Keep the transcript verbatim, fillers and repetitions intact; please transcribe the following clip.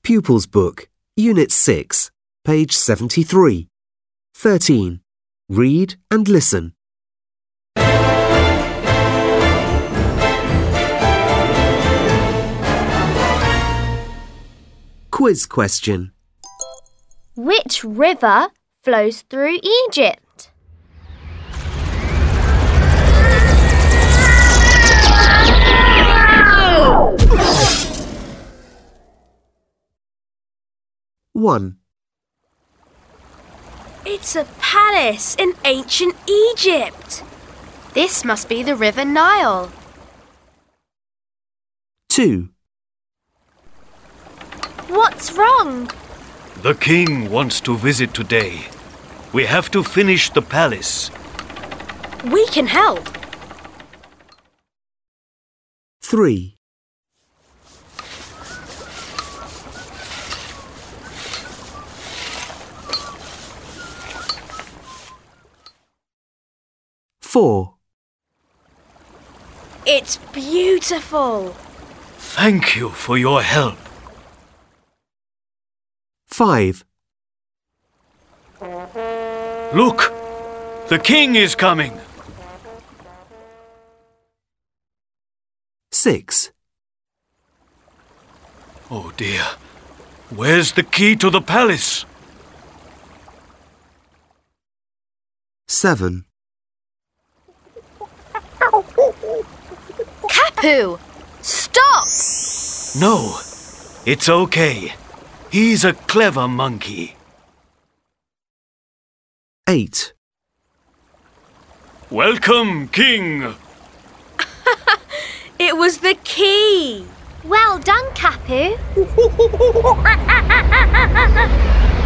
Pupils Book, Unit six, page seventy-three. thirteen. Read and listen. Quiz question. Which river flows through Egypt? one. It's a palace in ancient Egypt. This must be the River Nile. two. What's wrong? The king wants to visit today. We have to finish the palace. We can help. three. four. It's beautiful. Thank you for your help. five. Look, the king is coming. six. Oh dear, where's the key to the palace? seven. Kapu! Stop! No, it's okay. He's a clever monkey. eight. Welcome, king. It was the key. Well done, Kapu.